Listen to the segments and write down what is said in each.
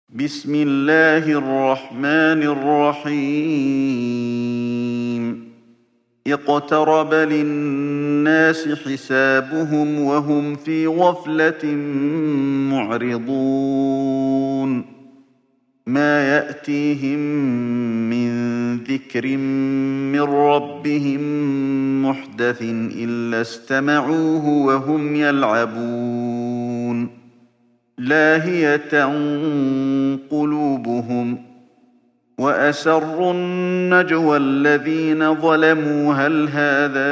بسم الله الرحمن الرحيم اقترب للناس حسابهم وهم في غفلة معرضون ما يأتيهم من ذكر من ربهم محدث إلا استمعوه وهم يلعبون لاهية قلوبهم وأسروا النجوى الذين ظلموا هل هذا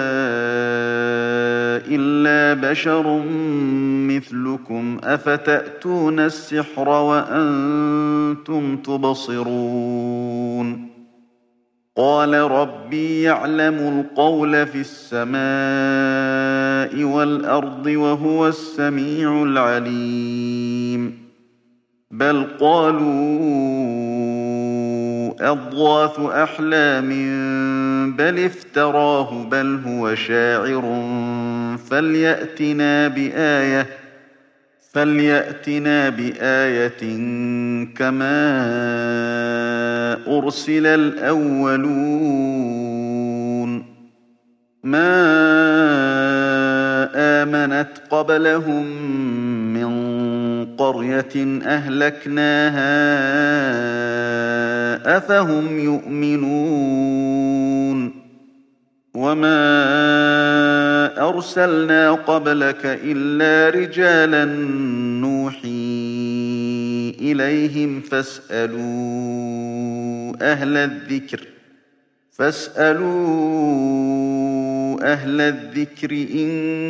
إلا بشر مثلكم أفتأتون السحر وأنتم تبصرون قال ربي يعلم القول في السماء والأرض وهو السميع العليم بل قالوا أضغاث أحلام بل افتراه بل هو شاعر فليأتنا بآية كما أرسل الأولون ما آمنت قبلهم من قرية أهلكناها أفهم يؤمنون وما أرسلنا قبلك إلا رجالا نوحي إليهم فاسألوا أهل الذكر إن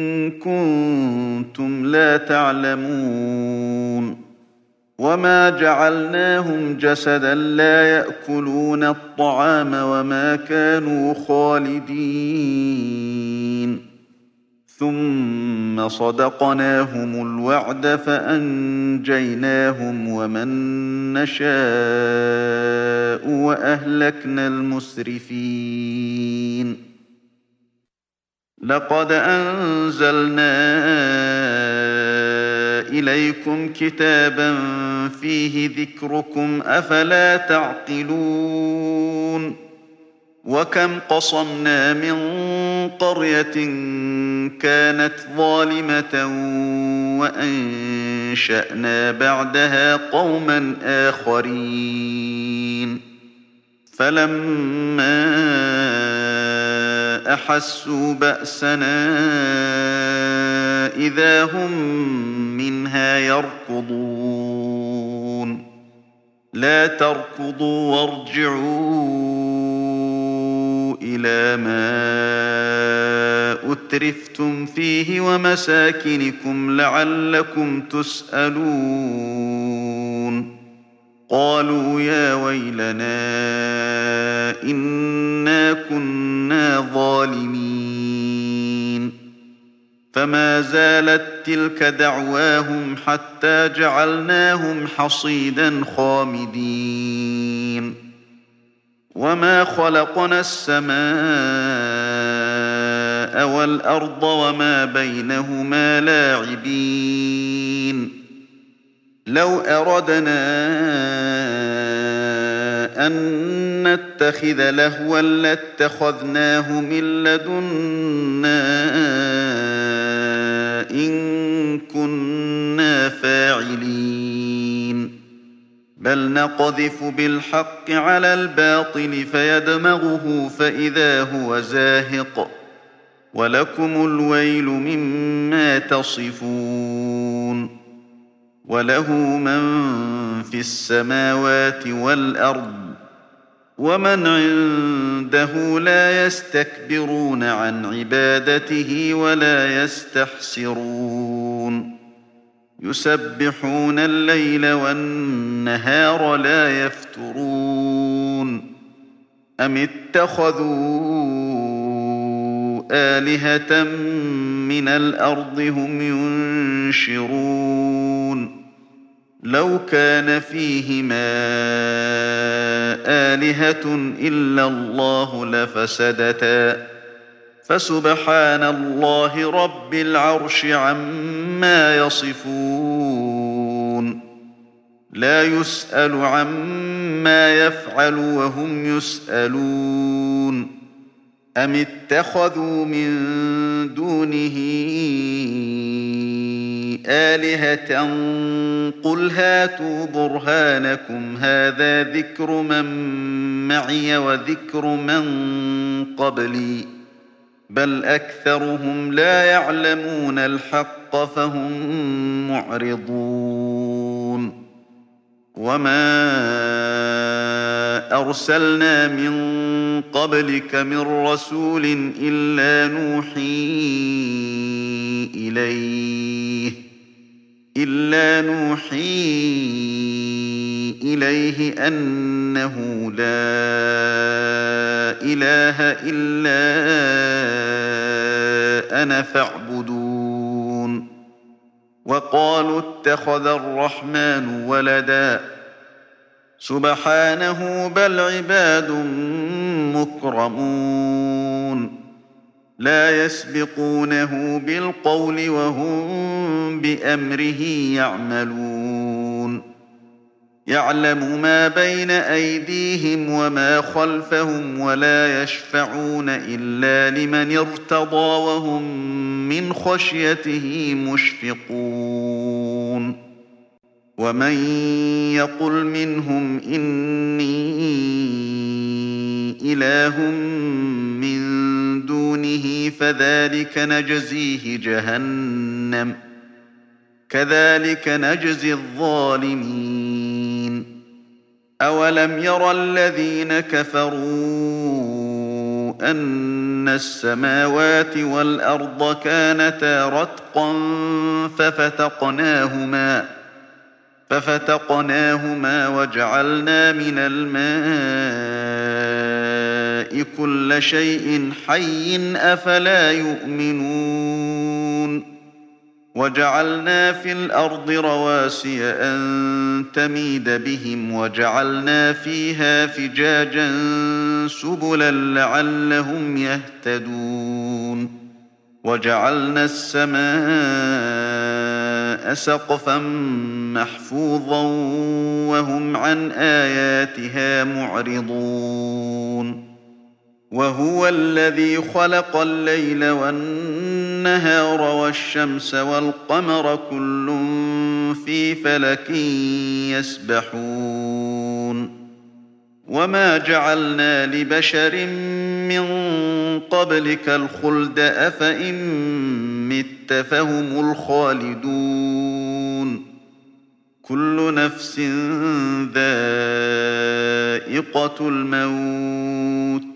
كنتم لا تعلمون وما جعلناهم جسدا لا يأكلون الطعام وما كانوا خالدين ثم صدقناهم الوعد فأنجيناهم ومن نشاء وأهلكنا المسرفين لقد أنزلنا إليكم كتابا فيه ذكركم أفلا تعقلون وكم قصمنا من قرية كانت ظالمة وأنشأنا بعدها قوما آخرين فلما أحسوا بأسنا إذا هم منها يركضون لا تركضوا وارجعوا إلى ما أترفتم فيه ومساكنكم لعلكم تسألون قالوا يا ويلنا إنا كنا ظالمين فما زالت تلك دعواهم حتى جعلناهم حصيدا خامدين وما خلقنا السماء والأرض وما بينهما لاعبين لو أردنا أن نتخذ لهوا لاتخذناه من لدنا إن كنا فاعلين بل نقذف بالحق على الباطل فيدمغه فإذا هو زاهق ولكم الويل مما تصفون وله من في السماوات والأرض ومن عنده لا يستكبرون عن عبادته ولا يستحسرون يسبحون الليل والنهار لا يفترون أم اتخذوا آلهة من الأرض هم ينشرون لو كان فيهما آلهة إلا الله لفسدتا فسبحان الله رب العرش عما يصفون لا يسأل عما يفعل وهم يسألون أم اتخذوا من دونه آلهة قل هاتوا برهانكم هذا ذكر من معي وذكر من قبلي بل أكثرهم لا يعلمون الحق فهم معرضون وما أرسلنا من قبلك من رسول إلا نوحي إليه أنه لا إله إلا أنا فاعبدون وقالوا اتخذ الرحمن ولدا سبحانه بل عباد مكرمون لا يسبقونه بالقول وهم بأمره يعملون يعلم ما بين أيديهم وما خلفهم ولا يشفعون إلا لمن ارتضى وهم من خشيته مشفقون ومن يقل منهم إني إله من دونه فذلك نجزيه جهنم كذلك نجزي الظالمين أولم ير الذين كفروا أن السماوات والأرض كانتا رتقا ففتقناهما وجعلنا من الماء كل شيء حي أفلا يؤمنون وجعلنا في الأرض رواسي أن تميد بهم وجعلنا فيها فجاجا سبلا لعلهم يهتدون وجعلنا السماء سقفا محفوظا وهم عن آياتها معرضون وهو الذي خلق الليل والنهار والشمس والقمر كل في فلك يسبحون وما جعلنا لبشر من قبلك الخلد أفإن مت فهم الخالدون كل نفس ذائقة الموت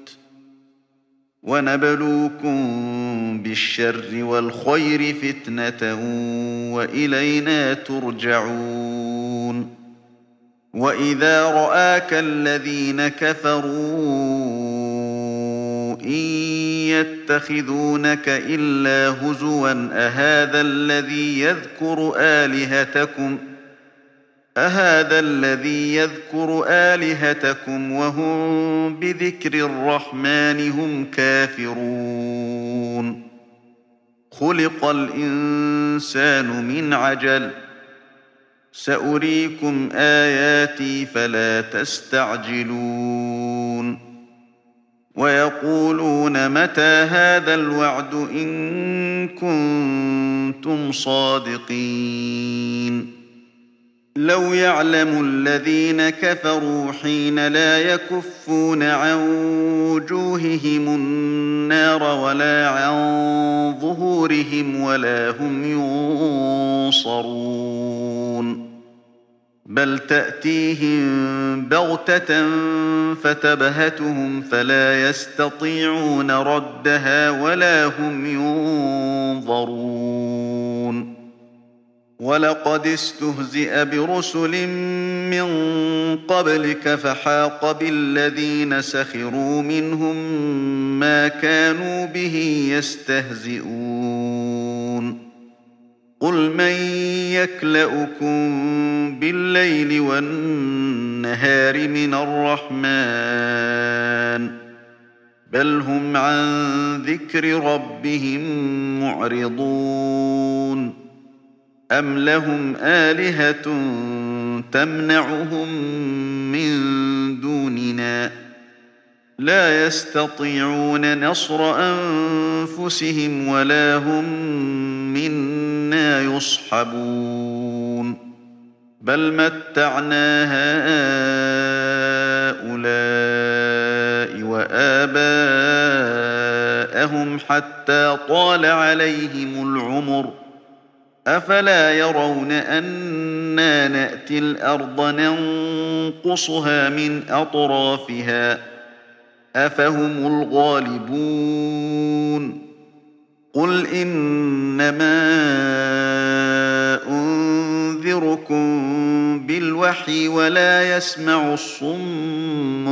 ونبلوكم بالشر والخير فتنة وإلينا ترجعون وإذا رآك الذين كفروا إن يتخذونك إلا هزوا أهذا الذي يذكر آلهتكم وهم بذكر الرحمن هم كافرون خلق الإنسان من عجل سأريكم آياتي فلا تستعجلون ويقولون متى هذا الوعد إن كنتم صادقين لو يعلم الذين كفروا حين لا يكفون عن وجوههم النار ولا عن ظهورهم ولا هم ينصرون بل تأتيهم بغتة فتبهتهم فلا يستطيعون ردها ولا هم ينظرون ولقد استهزئ برسل من قبلك فحاق بالذين سخروا منهم ما كانوا به يستهزئون قل من يكلؤكم بالليل والنهار من الرحمن بل هم عن ذكر ربهم معرضون أم لهم آلهة تمنعهم من دوننا لا يستطيعون نصر أنفسهم ولا هم منا يصحبون بل متعنا هؤلاء وآباءهم حتى طال عليهم العمر أفلا يرون أنا نأتي الأرض ننقصها من أطرافها أفهم الغالبون قل إنما أنذركم بالوحي ولا يسمع الصم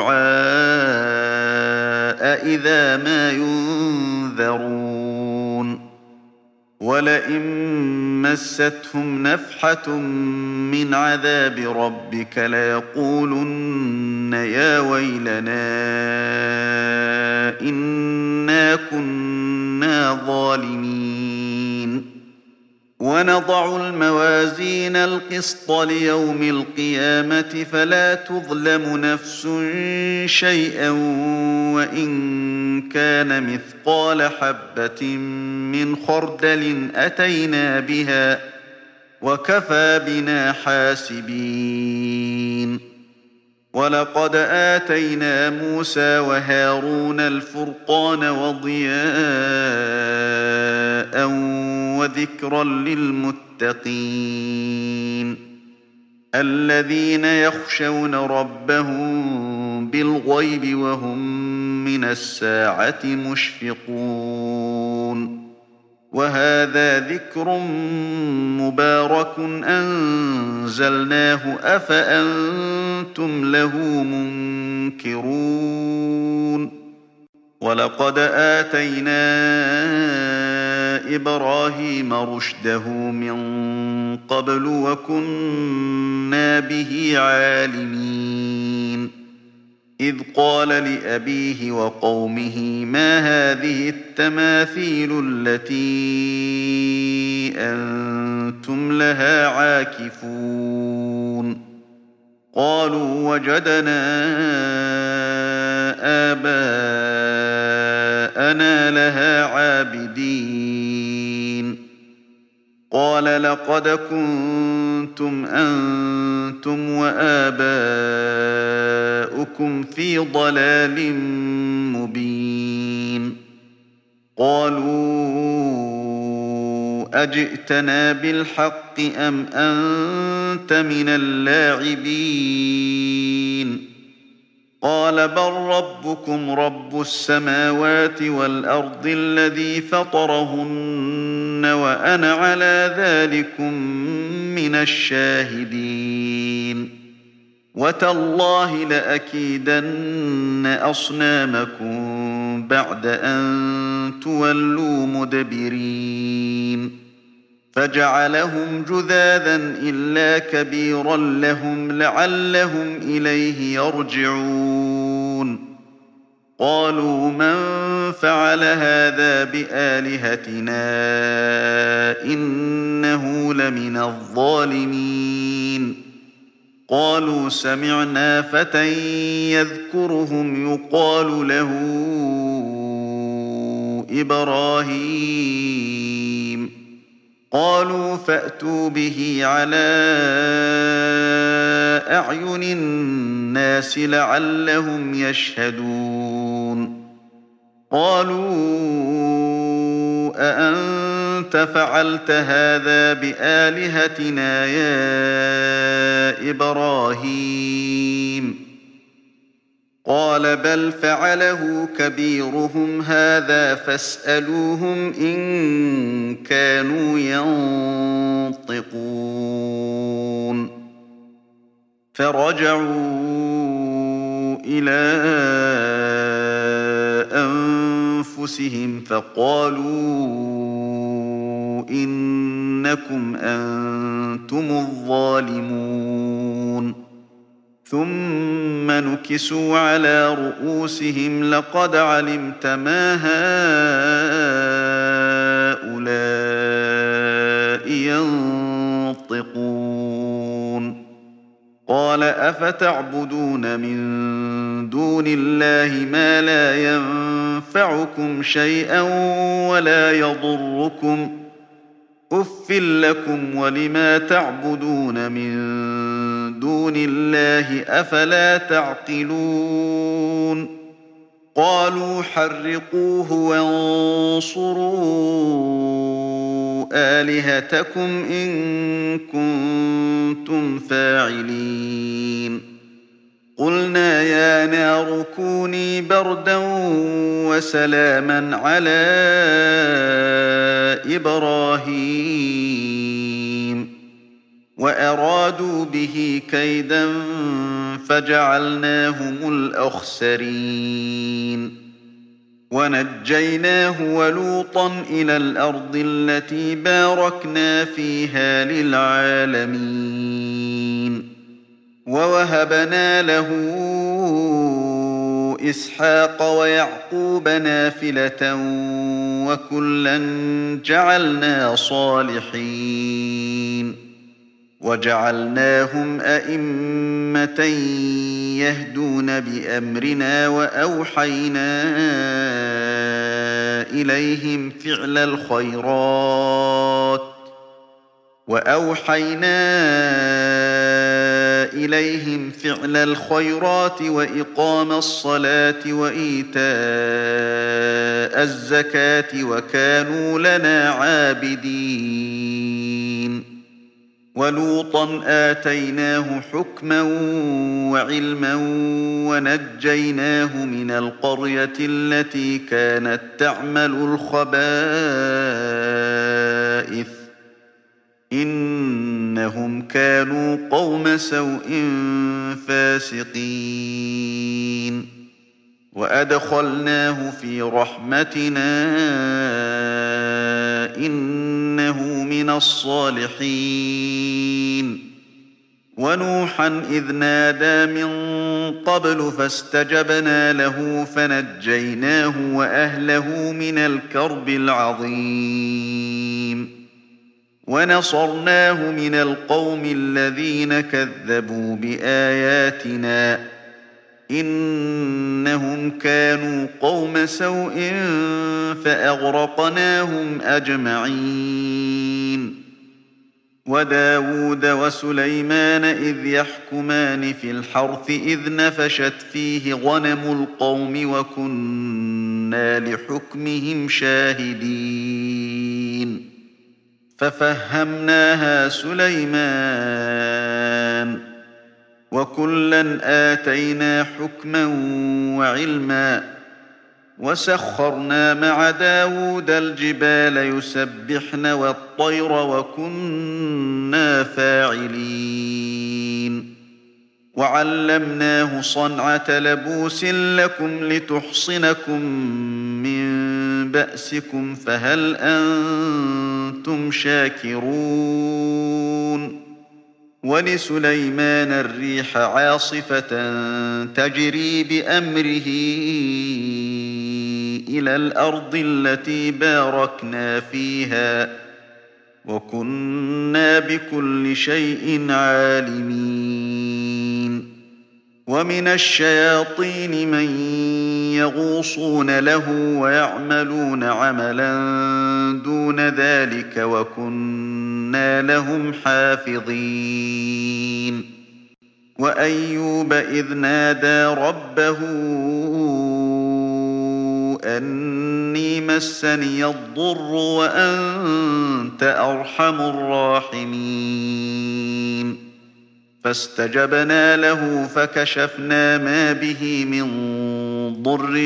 الدعاء إذا ما ينذرون ولئن مستهم نفحة من عذاب ربك ليقولن يا ويلنا إنا كنا ظالمين ونضع الموازين القسط ليوم القيامة فلا تظلم نفس شيئا وإن كان مثقال حبة من خردل أتينا بها وكفى بنا حاسبين ولقد آتينا موسى وهارون الفرقان وضياء وذكرا للمتقين الذين يخشون ربهم بالغيب وهم من الساعة مشفقون وهذا ذكر مبارك أنزلناه أفأنتم له منكرون ولقد آتينا إبراهيم رشده من قبل وكنا به عالمين إذ قال لأبيه وقومه ما هذه التماثيل التي أنتم لها عاكفون قالوا وجدنا آباءنا لها عابدين قال لقد كنتم أنتم وآباؤكم في ضلال مبين قالوا أجئتنا بالحق أم أنت من اللاعبين قال بل ربكم رب السماوات والأرض الذي فطرهن وأنا على ذلكم من الشاهدين وتالله لأكيدن أصنامكم بعد أن تولوا مدبرين فجعلهم جذاذا إلا كبيرا لهم لعلهم إليه يرجعون قالوا من فعل هذا بآلهتنا إنه لمن الظالمين قالوا سمعنا فتى يذكرهم يقال له إبراهيم قالوا فأتوا به على أعين الناس لعلهم يشهدون قالوا أأنت فعلت هذا بآلهتنا يا إبراهيم قال بل فعله كبيرهم هذا فاسألوهم إن كانوا ينطقون فرجعوا إلى أنفسهم فقالوا إنكم أنتم الظالمون ثم نكسوا على رؤوسهم لقد علمت ما هؤلاء ينطقون قال أفتعبدون من دون الله ما لا ينفعكم شيئا ولا يضركم أف لكم ولما تعبدون من دون الله أفلا تعقلون قالوا حرقوه وانصروا آلهتكم إن كنتم فاعلين قلنا يا نار كوني بردا وسلاما على إبراهيم وأرادوا به كيدا فجعلناهم الأخسرين ونجيناه ولوطا إلى الأرض التي باركنا فيها للعالمين ووهبنا له إسحاق ويعقوب نافلة وكلا جعلنا صالحين وجعلناهم أئمة يهدون بأمرنا وأوحينا إليهم فعل الخيرات وإقام الصلاة وإيتاء الزكاة وكانوا لنا عابدين ولوطا آتيناه حكما وعلما ونجيناه من القرية التي كانت تعمل الخبائث إنهم كانوا قوم سوء فاسقين وأدخلناه في رحمتنا إنه من الصالحين ونوحا إذ نادى من قبل فاستجبنا له فنجيناه وأهله من الكرب العظيم ونصرناه من القوم الذين كذبوا بآياتنا إنهم كانوا قوم سوء فأغرقناهم أجمعين وداود وسليمان إذ يحكمان في الحرث إذ نفشت فيه غنم القوم وكنا لحكمهم شاهدين ففهمناها سليمان وكلا آتينا حكما وعلما وسخرنا مع داود الجبال يسبحن والطير وكنا فاعلين وعلمناه صنعة لبوس لكم لتحصنكم من بأسكم فهل أنتم شاكرون ولسليمان الريح عاصفة تجري بأمره إلى الأرض التي باركنا فيها وكنا بكل شيء عالمين ومن الشياطين من يغوصون له ويعملون عملا دون ذلك وكنا لهم حافظين وأيوب إذ نادى ربه أني مسني الضر وأنت أرحم الراحمين فاستجبنا له فكشفنا ما به من ضر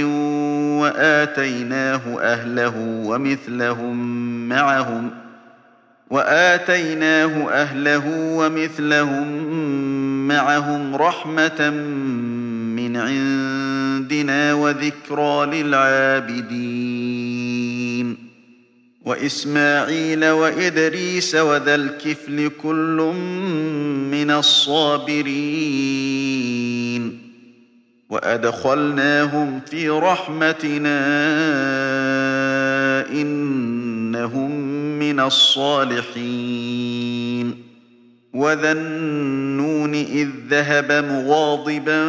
وآتيناه أهله ومثلهم معهم رحمة من عندنا وذكرى للعابدين وإسماعيل وإدريس وذا الكفل كل من الصابرين وأدخلناهم في رحمتنا إنهم من الصالحين وذا النون إذ ذهب مغاضبا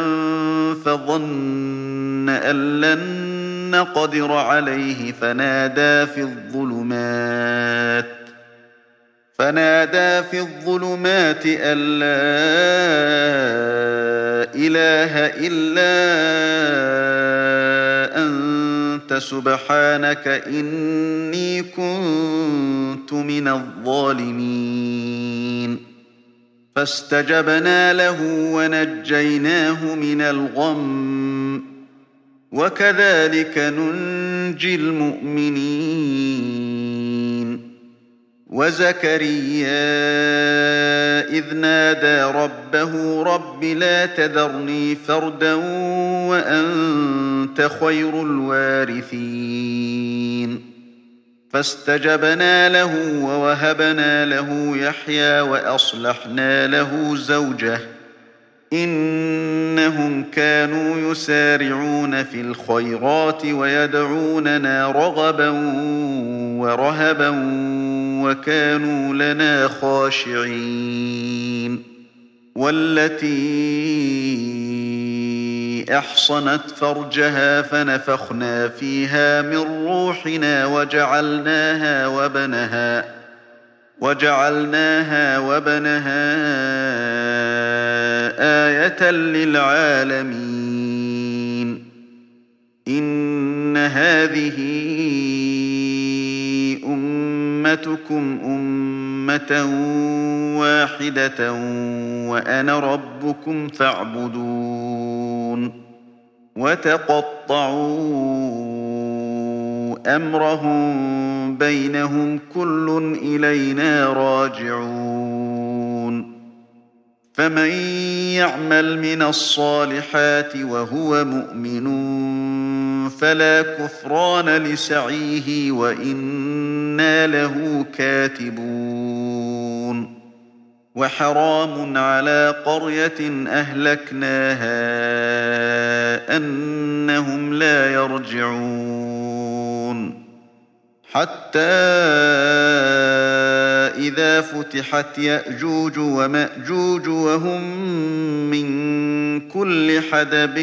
فظن أن لن نقدر عليه فنادى في الظلمات أن لا إله إلا أنت سبحانك إني كنت من الظالمين فاستجبنا له ونجيناه من الغم وكذلك ننجي المؤمنين وزكريا إذ نادى ربه رب لا تذرني فردا وأنت خير الوارثين فاستجبنا له ووهبنا له يحيى وأصلحنا له زوجه إنهم كانوا يسارعون في الخيرات ويدعوننا رغبا ورهبا وكانوا لنا خاشعين والتي أحصنت فرجها فنفخنا فيها من روحنا وجعلناها وبنها آية للعالمين إن هذه أمتكم أمة واحدة وأنا ربكم فاعبدون وتقطعوا أمرهم بينهم كل إلينا راجعون فمن يعمل من الصالحات وهو مؤمن فلا كفران لسعيه وإنا له كاتبون وحرام على قرية أهلكناها أنهم لا يرجعون حتى إذا فتحت يأجوج ومأجوج وهم من كل حدب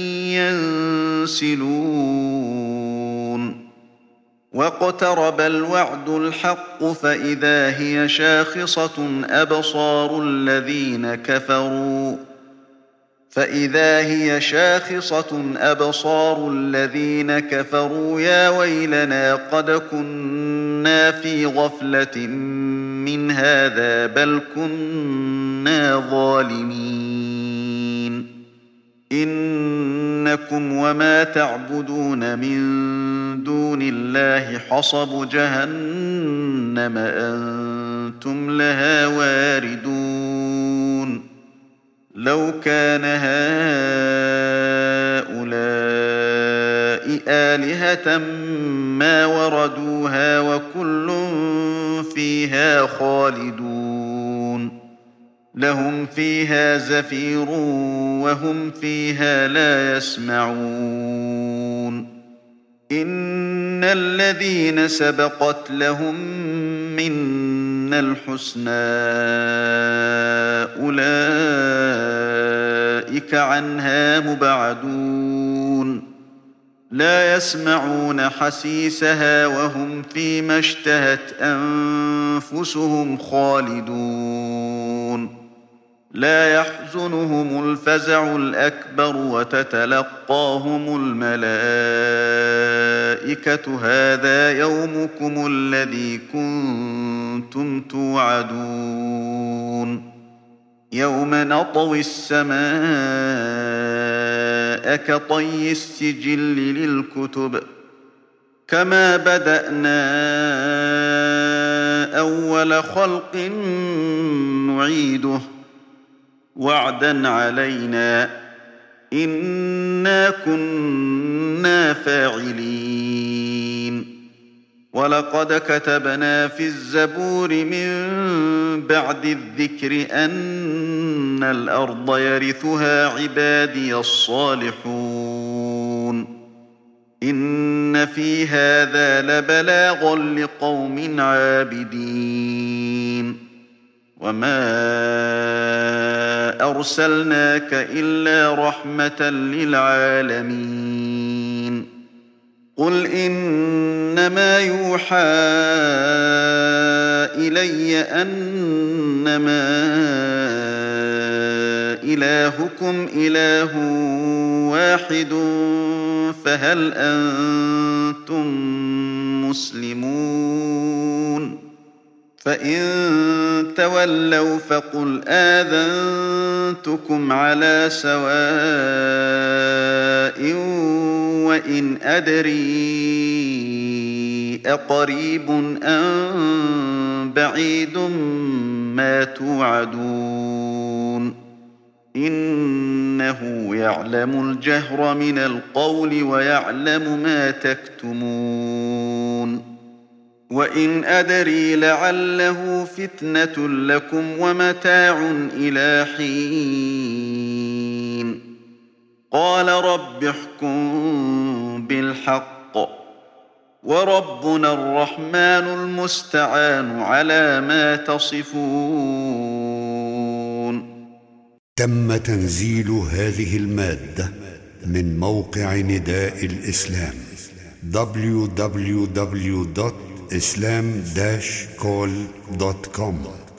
ينسلون واقترب الوعد الحق فإذا هي شاخصة أبصار الذين كفروا يا ويلنا قد كنا في غفلة من هذا بل كنا ظالمين إنكم وما تعبدون من دون الله حصب جهنم أنتم لها واردون لو كان هؤلاء آلهة ما وردوها وكل فيها خالدون لهم فيها زفير وهم فيها لا يسمعون إن الذين سبقت لهم منا الحسنى أولئك عنها مبعدون لا يسمعون حسيسها وهم فيما اشتهت أنفسهم خالدون لا يحزنهم الفزع الأكبر وتتلقاهم الملائكة هذا يومكم الذي كنتم توعدون يوم نطوي السماء كطي السجل للكتب كما بدأنا أول خلق نعيده وعدا علينا إنا كنا فاعلين ولقد كتبنا في الزبور من بعد الذكر أن الأرض يرثها عبادي الصالحون إن في هذا لبلاغا لقوم عابدين وما أرسلناك إلا رحمة للعالمين قل إنما يوحى إلي أنما إلهكم إله واحد فهل أنتم مسلمون فإن تولوا فقل آذنتكم على سواء وإن أدري أقريب أم بعيد ما توعدون إنه يعلم الجهر من القول ويعلم ما تكتمون وإن أدري لعله فتنة لكم ومتاع إلى حين قال رب احكم بالحق وربنا الرحمن المستعان على ما تصفون. تم تنزيل هذه المادة من موقع نداء الإسلام www.islam-call.com